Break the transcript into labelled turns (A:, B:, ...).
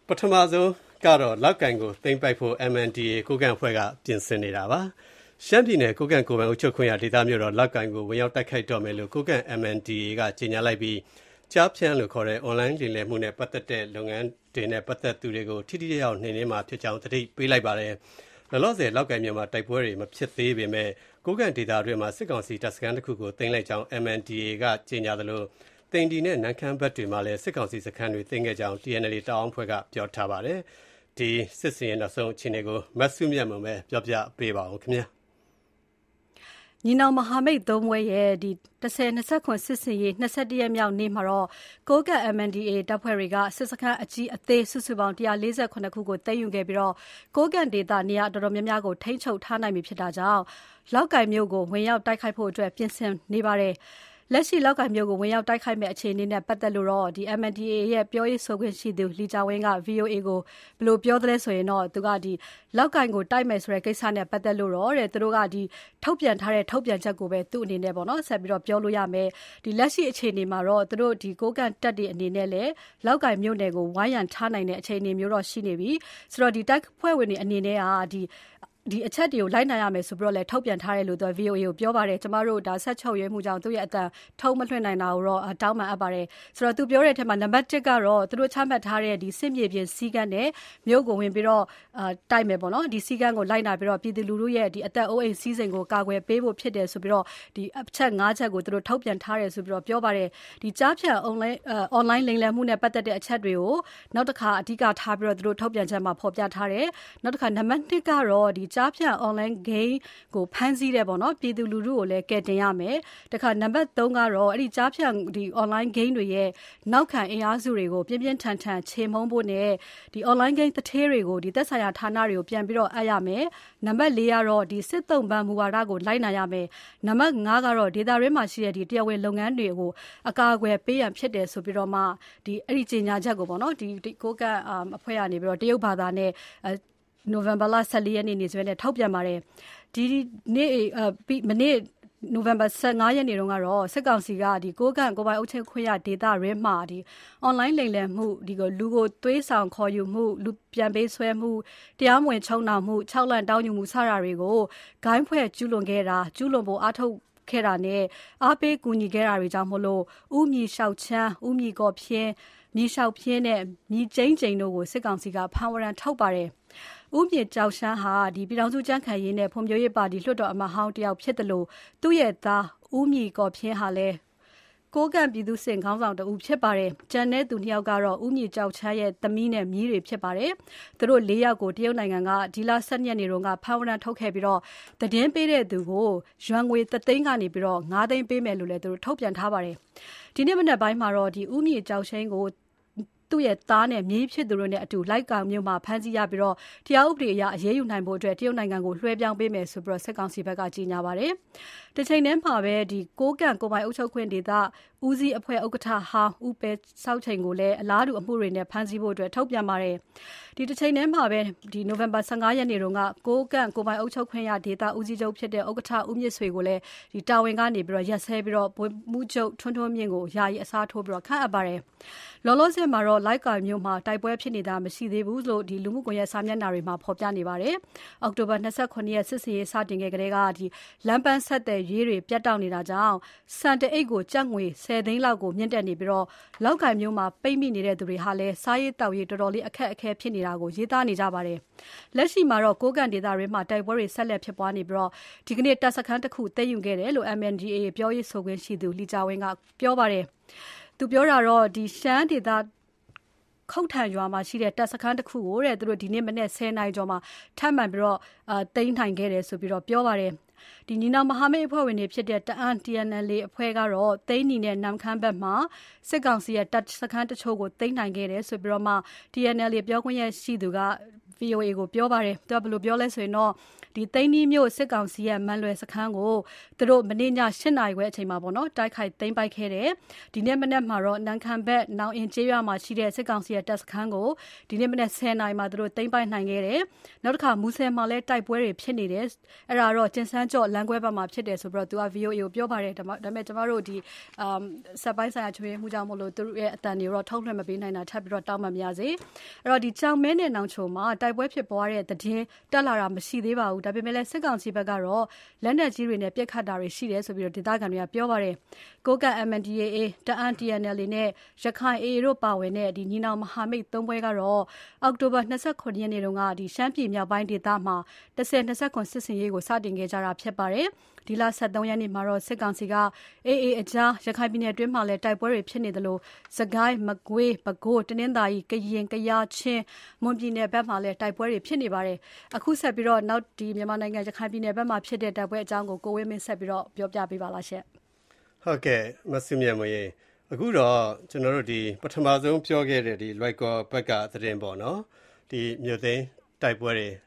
A: ပထမဆုံးကတော့လောက်ကိုင်ကိုသိမ်းပိုက်ဖို့ MNDAA ကိုကန့်အဖွဲ့ကပြင်ဆင်နေတာပါရှမ်းပြည်နယ်ကိုကန့်ကိုယ်ပိုင်အုပ်ချုပ်ခွင့်ရဒေသမျိုးတော့လောက်ကိုင်ကိုဝင်ရောက်တိုက်ခိုက်တော့မယ်လို့ကိုကန့် MNDAA ကကြေညာလိုက်ပြီးကြားဖြန့်လို့ခေါ်တဲ့ online လိမ်လည်မှုနဲ့ပတ်သက်တဲ့လုပ်ငန်းတွေနဲ့ပတ်သက်သူတွေကိုထိထိရောက်နှိမ်နင်းမှာဖြစ်ကြောင်းသတိပေးလိုက်ပါတယ်လောလောဆယ်လောက်ကိုင်မြို့မှာတိုက်ပွဲတွေမဖြစ်သေးပေမဲ့ကိုကန့်ဒေသအတွင်းမှာစစ်ကောင်စီတပ်စခန်းတစ်ခုကိုသိမ်းလိုက်ကြောင်း MNDAA ကကြေညာသလိုတိန်ဒီနဲ့နန်ခမ်းဘက်တွေမှာလည်းစစ်ကောင်စီစခန်းတွေသိမ်းခဲ့ကြောင်း TNL တောင်အောင်ဖွဲ့ကပြောထားပါတယ်ဒီစစ်စင်ရဲ့နောက်ဆုံးအခြေအနေကိုမတ်စုမြတ်မုံပဲပြောပြပေးပါဦးခင်ဗျာ
B: ညီနောင်မဟာမိတ်သုံးဘွဲရဲ့ဒီ10-29စစ်စင်ရေး21ရက်မြောက်နေ့မှာတော့ကိုကန့် MNDAA တပ်ဖွဲ့တွေကစစ်စခန်းအကြီးအသေးစုစုပေါင်း148ခုကိုသိမ်းယူခဲ့ပြီးတော့ကိုကန့်ဒေသနေရာတော်တော်များများကိုထိန်းချုပ်ထားနိုင်ပြီဖြစ်တာကြောင့်လောက်ကိုင်မြို့ကိုဝင်ရောက်တိုက်ခိုက်ဖို့အတွက်ပြင်ဆင်နေပါတယ်လက်ရှိလောက်ကိုင်မြို့ကိုဝင်ရောက်တိုက်ခိုက်မဲ့အခြေအနေနဲ့ပတ်သက်လို့တော့ဒီ MNDAA ရဲ့ပြောရေးဆိုခွင့်ရှိသူလီချာဝင်းက VOA ကိုဘယ်လိုပြောသလဲဆိုရင်တော့သူကဒီလောက်ကိုင်ကိုတိုက်မယ်ဆိုတဲ့ကိစ္စနဲ့ပတ်သက်လို့တော့တဲ့သူတို့ကဒီထုတ်ပြန်ထားတဲ့ထုတ်ပြန်ချက်ကိုပဲသူ့အနေနဲ့ပေါ့နော်ဆက်ပြီးတော့ပြောလို့ရမယ်ဒီလက်ရှိအခြေအနေမှာတော့သူတို့ဒီကိုကန့်တက်တဲ့အနေနဲ့လည်းလောက်ကိုင်မြို့နယ်ကိုဝိုင်းရံထားနိုင်တဲ့အခြေအနေမျိုးတော့ရှိနေပြီဆိုတော့ဒီတိုက်ဖွဲ့ဝင်တွေအနေနဲ့ကဒီအချက်တွေကိုလိုက်နိုင်ရမယ်ဆိုပြီးတော့လည်းထုတ်ပြန်ထားတယ်လို့သူ VOA ကိုပြောပါတယ်ကျမတို့ဒါဆက်ချုပ်ရဲမှုကြောင့်သူ့ရဲ့အတန်ထုံးမလွှင့်နိုင်တာကိုတော့တောင်းပန်အပ်ပါတယ်ဆိုတော့သူပြောတဲ့အထက်မှာနံပါတ်1ကတော့သူတို့ချမှတ်ထားတဲ့ဒီစစ်မြေပြင်စီကန်းနဲ့မြို့ကိုဝင်ပြီးတော့တိုက်မယ်ပေါ့နော်ဒီစီကန်းကိုလိုက်နာပြီးတော့ပြည်သူလူထုရဲ့ဒီအသက်အိုးအိမ်စီးစိမ်ကိုကာကွယ်ပေးဖို့ဖြစ်တယ်ဆိုပြီးတော့ဒီအချက်5ချက်ကိုသူတို့ထုတ်ပြန်ထားတယ်ဆိုပြီးတော့ပြောပါတယ်ဒီကြားဖြတ် online လိမ်လည်မှုနဲ့ပတ်သက်တဲ့အချက်တွေကိုနောက်တစ်ခါအဓိကထားပြီးတော့သူတို့ထုတ်ပြန်ချက်မှာဖော်ပြထားတယ်နောက်တစ်ခါနံပါတ်2ကတော့ဒီကြားဖြတ် online game ကိုဖမ်းဆီးတယ်ပေါ့နော်ပြည်သူလူထုကိုလည်းကယ်တင်ရမယ်တခါနံပါတ်3ကတော့အဲ့ဒီကြားဖြတ်ဒီ online game တွေရဲ့နောက်ခံအင်အားစုတွေကိုပြင်းပြင်းထန်ထန်ချေမှုန်းဖို့နဲ့ဒီ online game တထဲတွေကိုဒီသက်ဆိုင်ရာဌာနတွေကိုပြန်ပြီးတော့အပ်ရမယ်နံပါတ်4ကတော့ဒီစစ်သုံးပန်းမူဝါဒကိုလိုက်နာရမယ်နံပါတ်5ကတော့ဒေတာရင်းမှာရှိတဲ့ဒီတရားဝင်လုပ်ငန်းတွေကိုအကာအကွယ်ပေးရန်ဖြစ်တယ်ဆိုပြီးတော့မှဒီအဲ့ဒီကြေညာချက်ကိုပေါ့နော်ဒီကိုကန့်အဖွဲ့ကနေပြီးတော့တရုတ်ဘာသာနဲ့နိုဝင်ဘာလ14ရက်နေ့နေ့စွဲနဲ့ထုတ်ပြန်ပါတယ်ဒီနေ့မနေ့နိုဝင်ဘာ15ရက်နေ့တုန်းကတော့စစ်ကောင်စီကဒီကိုကန့်ကိုပိုင်အုပ်ချုပ်ခွင့်ရဒေသရင်းမှာဒီ online လိမ်လည်မှုဒီကိုလူကိုသွေးဆောင်ခေါ်ယူမှုလူပြန်ပေးဆွဲမှုတရားမဝင်ချုံနှောင်မှု6လန့်တောင်းယူမှုစတာတွေကိုဂိုင်းဖွဲ့ကျူးလွန်ခဲ့တာကျူးလွန်ဖို့အားထုတ်ခဲ့တာနဲ့အားပေးကူညီခဲ့တာတွေကြောင့်မလို့ဥမြီလျှောက်ချမ်းဥမြီကော်ဖြင်းမြေလျှောက်ဖြင်းနဲ့မြေကျိန်းကျိန်တို့ကိုစစ်ကောင်စီကဖမ်းဝရမ်းထုတ်ပါတယ်ဥမြေကြောက်ရှမ်းဟာဒီပြည်ထောင်စုကြံ့ခိုင်ရေးနဲ့ဖွံ့ဖြိုးရေးပါတီလွှတ်တော်အမတ်ဟောင်းတယောက်ဖြစ်တယ်လို့သူ့ရဲ့သားဥမြေကော်ဖြင်းဟာလည်းကိုကန့်ပြည်သူ့စစ်ခေါင်းဆောင်တဦးဖြစ်ပါတယ်။ကျန်တဲ့သူ2ယောက်ကတော့ဥမြေကြောက်ချမ်းရဲ့သမီးနဲ့မြီးတွေဖြစ်ပါတယ်။သူတို့4ယောက်ကိုတရုတ်နိုင်ငံကဒီလ12ရက်နေ့တုန်းကဖမ်းဝရမ်းထုတ်ခဲ့ပြီးတော့သတင်းပေးတဲ့သူကိုရွမ်ငွေ3သိန်းကနေပြီးတော့9သိန်းပေးမယ်လို့လည်းသူတို့ထုတ်ပြန်ထားပါတယ်။ဒီနေ့မနက်ပိုင်းမှာတော့ဒီဥမြေကြောက်ချင်းကိုသူ့ရဲ့သားနဲ့မြေးဖြစ်သူတို့နဲ့အတူလိုက်ကောင်မြို့မှာဖမ်းဆီးရပြီးတော့တရားဥပဒေအရအရေးယူနိုင်ဖို့အတွက်တရုတ်နိုင်ငံကိုလွှဲပြောင်းပေးမယ်ဆိုပြီးတော့စစ်ကောင်စီဘက်ကကြေညာပါတယ်။တစ်ချိန်တည်းမှာပဲဒီကိုကန့်ကိုပိုင်အုပ်ချုပ်ခွင့်ဒေသဦးစီးအဖွဲ့ဥက္ကဋ္ဌဟောင်းဦးပဲစောက်ချိန်ကိုလည်းအလားတူအမှုတွေနဲ့ဖမ်းဆီးဖို့အတွက်ထုတ်ပြန်ပါတယ်။ဒီတစ်ချိန်တည်းမှာပဲဒီနိုဝင်ဘာ15ရက်နေ့တုန်းကကိုကန့်ကိုပိုင်အုပ်ချုပ်ခွင့်ရဒေသဦးစီးချုပ်ဖြစ်တဲ့ဥက္ကဋ္ဌဦးမြင့်ဆွေကိုလည်းဒီတာဝန်ကနေပြီးတော့ရက်စဲပြီးတော့ဗိုလ်မှူးချုပ်ထွန်းထွန်းမြင့်ကိုယာယီအစားထိုးပြီးတော့ခန့်အပ်ပါတယ်။လောလောဆယ်မှာတော့လိုက်ကာမြို့မှာတိုက်ပွဲဖြစ်နေတာမရှိသေးဘူးလို့ဒီလူမှုကွန်ရက်စာမျက်နှာတွေမှာဖော်ပြနေပါတယ်။အောက်တိုဘာ29ရက်စစ်စင်ရေးစတင်ခဲ့တဲ့ကဒီလမ်းပန်းဆက်တဲ့ရေးတွေပြတ်တောက်နေတာကြောင့်စံတအိတ်ကိုကျပ်ငွေ10သိန်းလောက်ကိုမြင့်တက်နေပြီးတော့လောက်ကိုင်မြို့မှာပိတ်မိနေတဲ့သူတွေဟာလည်းစားရေးတောက်ရေးတော်တော်လေးအခက်အခဲဖြစ်နေတာကိုရေးသားနေကြပါတယ်။လက်ရှိမှာတော့ကိုကန့်ဒေသတွေမှာတိုက်ပွဲတွေဆက်လက်ဖြစ်ပွားနေပြီးတော့ဒီကနေ့တပ်စခန်းတစ်ခုသိမ်းယူခဲ့တယ်လို့ MNDAA ပြောရေးဆိုခွင့်ရှိသူလီချာဝင်းကပြောပါတယ်။သူပြောတာတော့ဒီရှမ်းဒေသခုတ်ထန်ရွာမှာရှိတဲ့တပ်စခန်းတစ်ခုကိုတဲ့သူတို့ဒီနေ့မနေ့10နိုင်ကျော်မှာထပ်မံပြီးတော့သိမ်းထိုင်ခဲ့တယ်ဆိုပြီးတော့ပြောပါတယ်ဒီညီနောင်မဟာမိတ်အဖွဲ့ဝင်တွေဖြစ်တဲ့တအန် TNL အဖွဲ့ကတော့သိန်းနီနဲ့နမ်ခမ်းဘက်မှာစစ်ကောင်စီရဲ့တပ်စခန်းတချို့ကိုသိမ်းနိုင်ခဲ့တယ်ဆိုပြီးတော့မှ TNL ပြောခွင့်ရရှိသူက VOA ကိုပြောပါတယ်သူကဘယ်လိုပြောလဲဆိုရင်တော့ဒီသိန်းနီးမြို့စစ်ကောင်စီရဲ့မန်လွယ်စခန်းကိုသူတို့မနေ့ည8နာရီခွဲအချိန်မှာပေါ့နော်တိုက်ခိုက်သိမ်းပိုက်ခဲ့တယ်ဒီနေ့မနေ့မှာတော့နန်ခံဘက်နောင်အင်ကျေးရွာမှာရှိတဲ့စစ်ကောင်စီရဲ့တပ်စခန်းကိုဒီနေ့မနေ့10နာရီမှာသူတို့သိမ်းပိုက်နိုင်ခဲ့တယ်နောက်တစ်ခါမူဆယ်မှာလည်းတိုက်ပွဲတွေဖြစ်နေတယ်အဲ့ဒါတော့ကျင်စန်းကြော့လမ်းကွဲဘက်မှာဖြစ်တယ်ဆိုပြီးတော့သူက VOA ကိုပြောပါတယ်ဒါပေမဲ့ကျမတို့ဒီစက်ပိုင်းဆိုင်ရာချွေးမှုကြောင့်မလို့သူတို့ရဲ့အတန်တွေတော့ထုတ်လွှင့်မပေးနိုင်တာထပ်ပြီးတော့တောင်းပန်ပါရစေအဲ့တော့ဒီကြောင်မဲနဲ့နောင်ချုံမှာတိုက်ပွဲဖြစ်ပွားတဲ့သတင်းတက်လာတာမရှိသေးပါဘူးဒါပေမဲ့လည်းစစ်ကောင်စီဘက်ကတော့လက်နက်ကြီးတွေနဲ့ပြစ်ခတ်တာတွေရှိတယ်ဆိုပြီးတော့ဒေသခံတွေကပြောပါတယ်ကိုကန့် MNDAA တအန် TNL နဲ့ရခိုင် AA တို့ပါဝင်တဲ့ဒီညီနောင်မဟာမိတ်၃ဘွဲကတော့အောက်တိုဘာ29ရက်နေ့တုန်းကဒီရှမ်းပြည်မြောက်ပိုင်းဒေသမှာ10-29စစ်စင်ရေးကိုစတင်ခဲ့ကြတာဖြစ်ပါတယ်ဒီလ23ရက်နေ့မှာတော့စစ်ကောင်စီက AA အကြားရခိုင်ပြည်နယ်အတွင်းမှာလည်းတိုက်ပွဲတွေဖြစ်နေသလိုစကိုင်းမကွေးပဲခူးတနင်္သာရီကရင်ကယားချင်းမွန်ပြည်နယ်ဘက်မှာလည်းတိုက်ပွဲတွေဖြစ်နေပါတယ်အခုဆက်ပြီးတော့နောက်ဒီမြန်မာနိုင်ငံရခိုင်ပြည်နယ်ဘက်မှာဖြစ်တဲ့တိုက်ပွဲအကြောင်းကိုကိုဝင်းမင်းဆက်ပြီးတော့ပြောပြပေးပါလားရှင့်
A: ဟုတ်ကဲ့မဆုမြတ်မရေအခုတော့ကျွန်တော်တို့ဒီပထမဆုံးပြောခဲ့တဲ့ဒီလွိုက်ကောဘက်ကသတင်းပေါ့နော်ဒီမြို့သိမ်းတိုက်ပွဲတွေ